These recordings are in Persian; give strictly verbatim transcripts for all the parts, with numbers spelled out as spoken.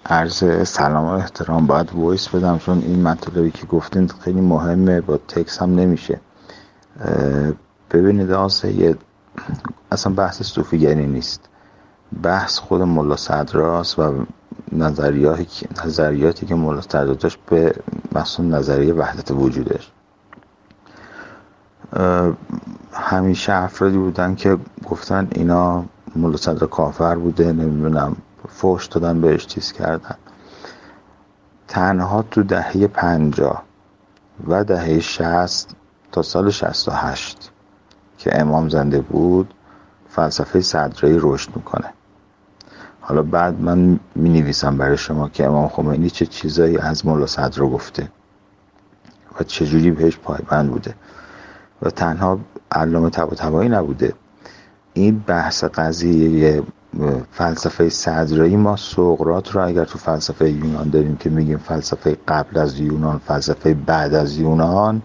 عرض سلام و احترام. باید وایس بدم چون این مطلبی که گفتین خیلی مهمه، با تکس هم نمیشه. ببینید آقا سید، اصلا بحث صوفیگری نیست، بحث خود ملا صدراست و نظریاتی نظریاتی که ملا صدرا داشت، به مثلا نظریه وحدت وجودش. همیشه افرادی بودن که گفتن اینا ملا صدرا کافر بوده، نمیدونم فحش دادن بهش، چیز کردن. تنها تو دهه پنجاه و دهه شصت تا سال شصت و هشت که امام زنده بود فلسفه صدرایی رشد میکنه. حالا بعد من می نویسم برای شما که امام خمینی چه چیزایی از مولا صدرا گفته و چجوری بهش پایبند بوده و تنها علامه طباطبایی نبوده. این بحث قضیه فلسفه صدرایی، ما سقراط رو اگر تو فلسفه یونان داریم که میگیم فلسفه قبل از یونان، فلسفه بعد از یونان،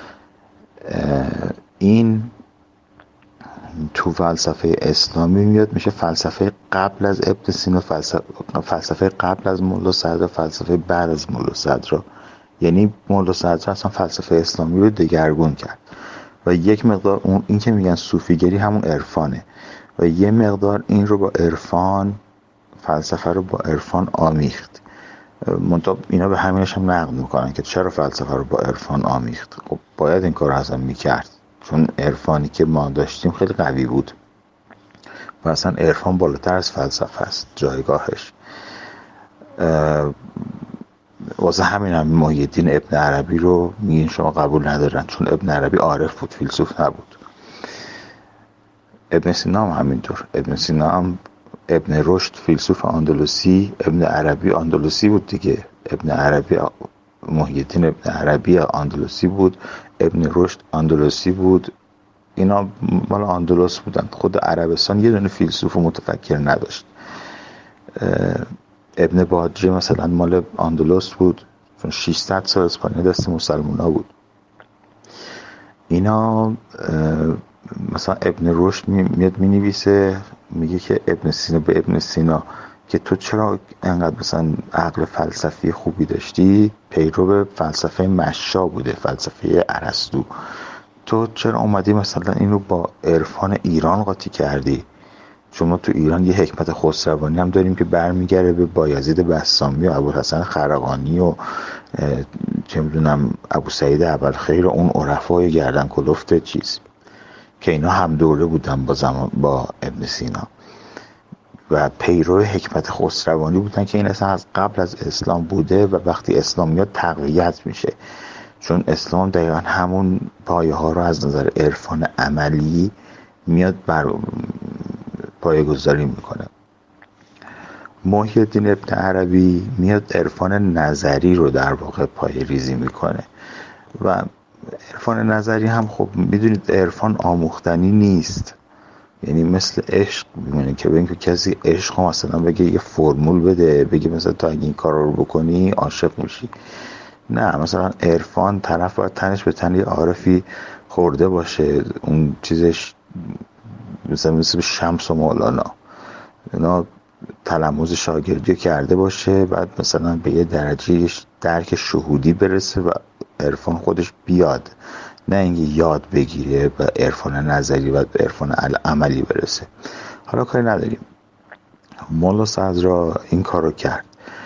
این تو فلسفه اسلامی میاد میشه فلسفه قبل از ابن سینا، فلسفه, فلسفه قبل از مولا صدرا، فلسفه بعد از مولا صدرا. یعنی مولا صدرا اصلا فلسفه اسلامی رو دگرگون کرد و یک مقدار اون این که میگن صوفیگری همون عرفانه و یه مقدار این رو با عرفان، فلسفه رو با عرفان آمیخت. منتها اینا به همینش هم نقد میکنن که چرا فلسفه رو با عرفان آمیخت. خب باید این کار رو اصلا میکرد، چون عرفانی که ما داشتیم خیلی قوی بود و اصلا عرفان بالاتر از فلسفه است جایگاهش. واسه همین هم محی الدین ابن عربی رو میگین شما قبول ندارن، چون ابن عربی عارف بود، فیلسوف نبود. ابن سینا هم همینطور. ابن سینا هم ابن رشد فیلسوف اندلسی، ابن عربی اندلسی بود دیگه. ابن عربی محی الدین ابن عربی اندلسی بود، ابن رشد اندلسی بود. اینا مال اندلس بودن. خود عربستان یه دونه فیلسوف و متفکر نداشت. ابن باجه مثلا مال اندلس بود، چون ششصد سال اسپانیا دست مسلمونا بود. اینا مثلا ابن رشد میاد می نویسه، میگه که ابن سینا به ابن سینا که تو چرا انقدر مثلا عقل فلسفی خوبی داشتی، پیرو فلسفه مشا بوده، فلسفه ارسطو، تو چرا اومدی مثلا اینو با عرفان ایران قاطی کردی؟ چون ما تو ایران یه حکمت خسروانی هم داریم که برمیگره به بایزید بسطامی و ابوالحسن خرقانی و چه میدونم ابو سعید ابوالخیر و اون عرفای گردن کلفت چیز که اینا هم دوره بودن با زمان با ابن سینا و پیرو حکمت خسروانی بودن که این اصلا از قبل از اسلام بوده و وقتی اسلام میاد تقویت میشه، چون اسلام دقیقا همون پایه ها رو از نظر عرفان عملی میاد بر پایه گذاری میکنه. محی الدین ابن عربی میاد عرفان نظری رو در واقع پایه ریزی میکنه و عرفان نظری هم خب میدونید عرفان آموختنی نیست. یعنی مثل عشق میمونه که ببین که کسی عشق هم مثلا بگه یه فرمول بده، بگه مثلا تا اگه این کار رو بکنی عاشق میشی. نه، مثلا عرفان طرف باید تنش به تن یه عارفی خورده باشه، اون چیزش مثلا مثل شمس و مولانا اینا تلموذ شاگردی کرده باشه، بعد مثلا به یه درجه درک شهودی برسه و عرفان خودش بیاد، نه اینکه یاد بگیره و عرفان نظری و عرفان عملی برسه. حالا کاری نداریم، مولا صدرا این کار رو کرد.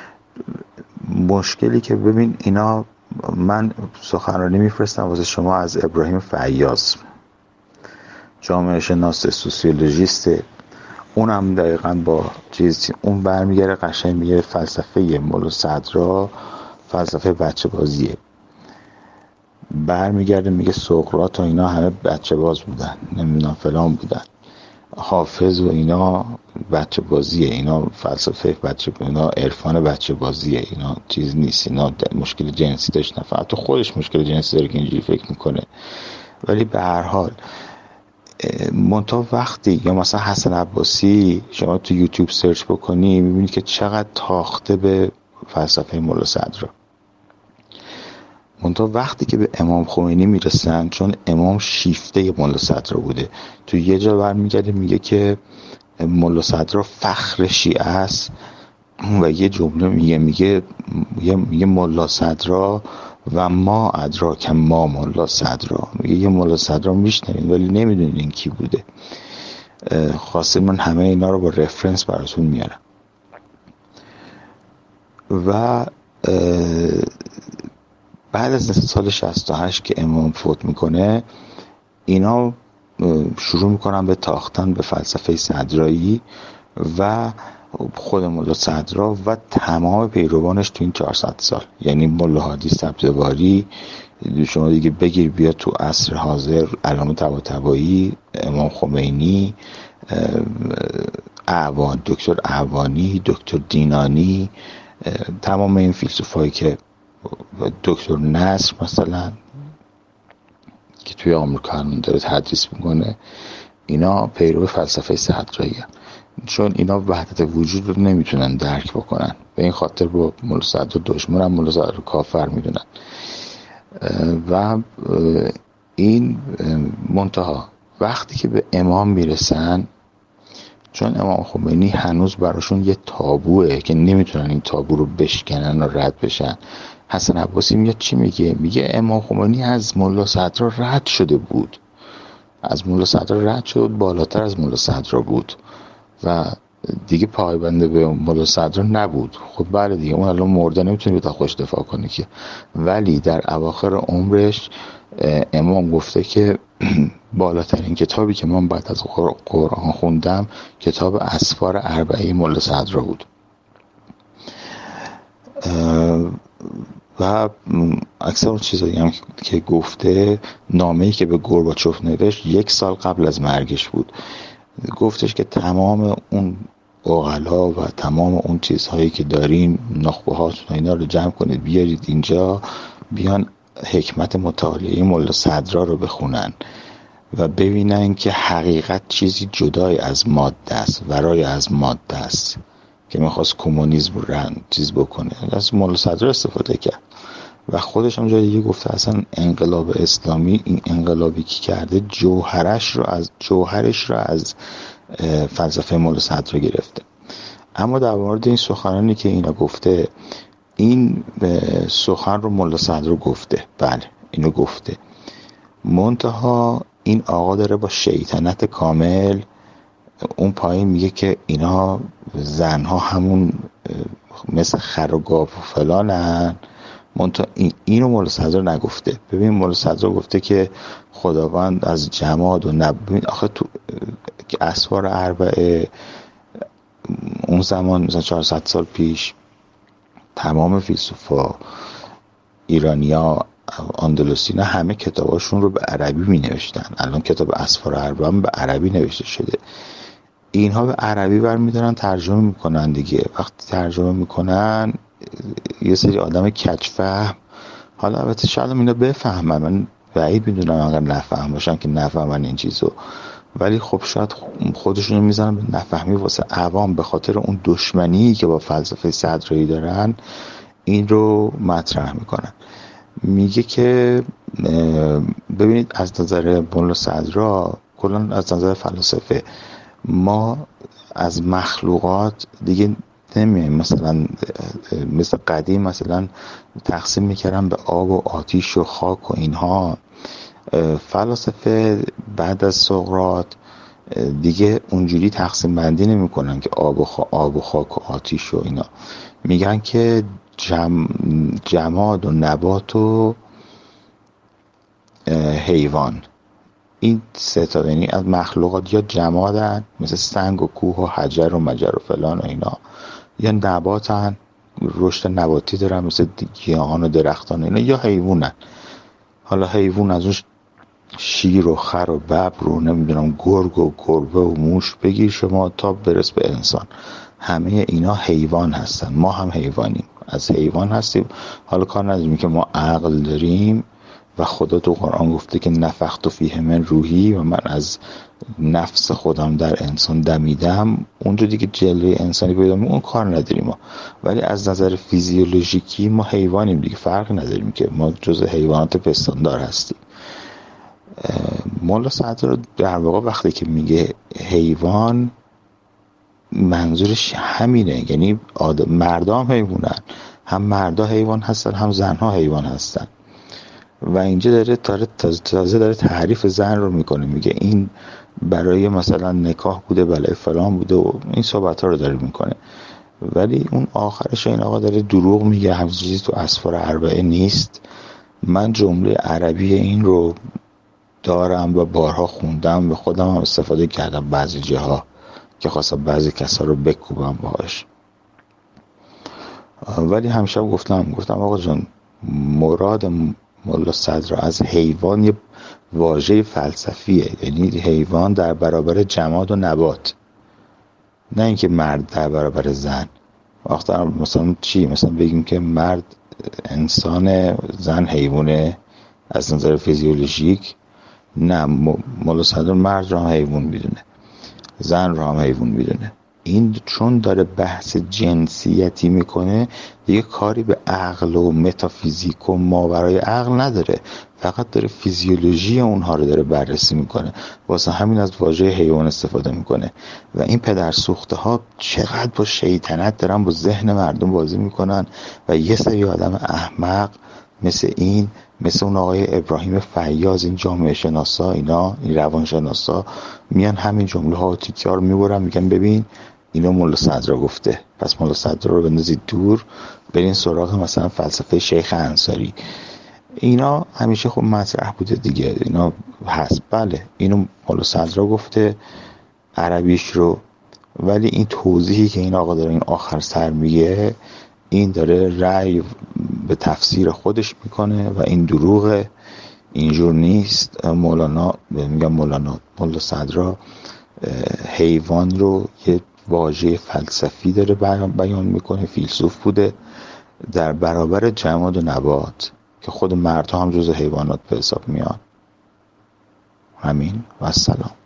مشکلی که ببین اینا، من سخنرانی میفرستم واسه شما از ابراهیم فیاض، جامعه شناس سوسیولوژیست، اونم دقیقاً با چیز اون برمیگره قشنگ میگه فلسفه مولا صدرا فلسفه بچه بازیه. برمیگرده میگه سقراط و اینا همه بچه باز بودن، نمیدونم فلان بودن، حافظ و اینا بچه بازیه، اینا فلسفه بچه، اینا عرفان بچه بازیه، اینا چیز نیست، اینا مشکل جنسی داشت، نه فقط تو خودش مشکل جنسی داره که اینجوری فکر میکنه. ولی به هر حال منتها وقتی یا مثلا حسن عباسی شما تو یوتیوب سرچ بکنی میبینی که چقدر تاخته به فلسفه مولا صدرا. منتها وقتی که به امام خمینی میرسن، چون امام شیفته مولا صدرا بوده، تو یه جا برمیگرده میگه که مولا صدرا فخر شیعه است و یه جمله میگه میگه میگه ملا صدرا و ما ادراک ما ملا صدرا. میگه یه ملا صدرا میشنوید ولی نمیدونین کی بوده. خواسته من همه اینا رو با رفرنس براتون میارم. و بعد از سال شصت و هشت که امام فوت میکنه، اینا شروع میکنن به تاختن به فلسفه صدرایی و خود ملا صدرا و تمام پیروانش تو این چهارصد سال، یعنی ملا هادی سبزواری، شما دیگه بگیر بیا تو عصر حاضر، علامه طباطبایی، امام خمینی، اعوان، دکتر اعوانی، دکتر دینانی، تمام این فیلسوفایی که دکتر نصر مثلا که توی آمریکا هم داره تدریس میکنه، اینا پیرو فلسفه صدرایی هستند، چون اینا وحدت وجود رو نمیتونن درک بکنن، به این خاطر با ملا صدرا دشمنن، ملا صدرا رو کافر میدونن. و این منتها وقتی که به امام میرسن، چون امام خمینی هنوز براشون یه تابوه که نمیتونن این تابو رو بشکنن و رد بشن، حسن عباسی میاد چی میگه؟ میگه امام خمینی از ملا صدرا رد شده بود، از ملا صدرا رد شد، بالاتر از ملا صدرا بود و دیگه پایبنده به ملا صدرا نبود. خب بله دیگه، اون الان مرده، نمیتونه به خودش دفاع کنه که. ولی در اواخر عمرش امام گفته که بالاترین کتابی که من بعد از قرآن خوندم کتاب اسفار اربعه ملا صدرا بود. و اکثر اون چیزایی هم که گفته، نامه‌ای که به گورباچوف نوشت یک سال قبل از مرگش بود، گفتش که تمام اون عقلا و تمام اون چیزهایی که دارین، نخبه هاتون اینا رو جمع کنید بیارید اینجا، بیان حکمت مطالعه ملا صدرا رو بخونن و ببینن که حقیقت چیزی جدای از ماده است، ورای از ماده است، که میخواست کمونیسم رو رند چیز بکنه، از ملا صدرا استفاده کرد. و خودش هم جای دیگه گفته اصلا انقلاب اسلامی، این انقلابی که کرده جوهرش رو از جوهرش رو از فلسفه ملا صدرا گرفته. اما در مورد این سخنانی که اینا گفته، این سخن رو ملا صدرا گفته، بله اینو گفته، منتها این آقا داره با شیطنت کامل اون پایین میگه که اینا زنها همون مثل خر و گاو و فلانن، منتها این اینو ملا صدرا نگفته. ببین ملا صدرا گفته که خداوند از جماد و نبود. آخه تو اسفار اربعه اون زمان مثلا چهارصد سال پیش تمام فیلسوفا ایرانیا، اندلسینا، همه کتاباشون رو به عربی می نوشتن. الان کتاب اسفار اربعه به عربی نوشته شده، اینها به عربی برمیدارن ترجمه میکنن دیگه. وقتی ترجمه میکنن یه سری آدم کج‌فهم، حالا البته شاید اینا بفهمن، من بعید میدونم اگر نفهم باشن که نفهمن این چیزو، ولی خب شاید خودشونو میزنن به نفهمی واسه عوام، به خاطر اون دشمنی که با فلسفه صدرایی دارن این رو مطرح میکنن. میگه که ببینید از نظر ملا صدرا، کلا از نظر فلسفه، ما از مخلوقات دیگه نمیایم مثلا مثل قدیم مثلا تقسیم میکردن به آب و آتیش و خاک و اینها. فلاسفه بعد از سقراط دیگه اونجوری تقسیم بندی نمیکنن که آب و, خا... آب و خاک و آتیش و اینا، میگن که جم... جماد و نبات و حیوان، این سه تا یعنی از مخلوقات یا جمادن مثل سنگ و کوه و حجر و مجر و فلان و اینا، یا نباتن رشد نباتی دارن مثل گیاهان و درختان و اینا، یا حیوانن. حالا حیوان از اون شیر و خر و ببر رو نمیدونم گرگ و گربه و موش بگیر شما تا برس به انسان، همه اینا حیوان هستن. ما هم حیوانیم، از حیوان هستیم. حالا کار نداریم که ما عقل داریم و خدا تو قرآن گفته که نفخت فیه من روحی و من از نفس خودم در انسان دمیدم، اونجا دیگه جلوه انسانی پیدا میشه، اون کار نداریم ما. ولی از نظر فیزیولوژیکی ما حیوانیم دیگه، فرق نداریم که ما جزء حیوانات پستاندار هستیم. مولا صدرا در واقع وقتی که میگه حیوان، منظورش همینه، یعنی مردا هم حیوانن، هم مردا حیوان هستن هم زنها حیوان هستن. و اینجا داره تازه تازه داره تعریف زن رو میکنه، میگه این برای مثلا نکاح بوده، برای فلان بوده و این صحبت ها رو داره میکنه. ولی اون آخرش این آقا داره دروغ میگه، همچین چیزی تو اسفار اربعه نیست. من جمله عربی این رو دارم و بارها خوندم و خودم هم استفاده کردم بعضی جاها که خواستم بعضی کسا رو بکوبم باهاش. ولی همیشه گفتم گفتم آقا جان، مراد ملا صدرا از حیوان یه واژه فلسفیه، یعنی حیوان در برابر جماد و نبات، نه اینکه مرد در برابر زن. وقتا مثلا چی؟ مثلا بگیم که مرد انسان، زن حیوانه از نظر فیزیولوژیک. نه، ملا صدرا مرد رو هم حیوان میدونه، زن رو هم حیوان میدونه. این چون داره بحث جنسیتی میکنه دیگه کاری به عقل و متافیزیک و ماورای عقل نداره، فقط داره فیزیولوژی اونها رو داره بررسی میکنه، واسه همین از واژه حیوان استفاده میکنه. و این پدر سوخته ها چقدر با شیطنت دارن با ذهن مردم بازی میکنن و یه سری آدم احمق مثل این، مثل اون آقای ابراهیم فیاض، این جامعه شناسا، اینا این روان شناسا میان همین جمله ها و تیکه ها رو میبرن، میگن ببین اینو ملا صدرا گفته، پس ملا صدرا رو بندازید دور، برین سراغ مثلا فلسفه شیخ انصاری. اینا همیشه خب مطرح بوده دیگه، اینا هست، بله اینو ملا صدرا گفته عربیش رو، ولی این توضیحی که این آقا داره این آخر سر میگه، این داره رأی به تفسیر خودش میکنه و این دروغه، اینجور نیست. مولانا، میگم مولانا، ملا صدرا حیوان رو یه واژه فلسفی داره بیان میکنه، فیلسوف بوده، در برابر جماد و نبات که خود مردها هم جز حیوانات به حساب میان. همین و السلام.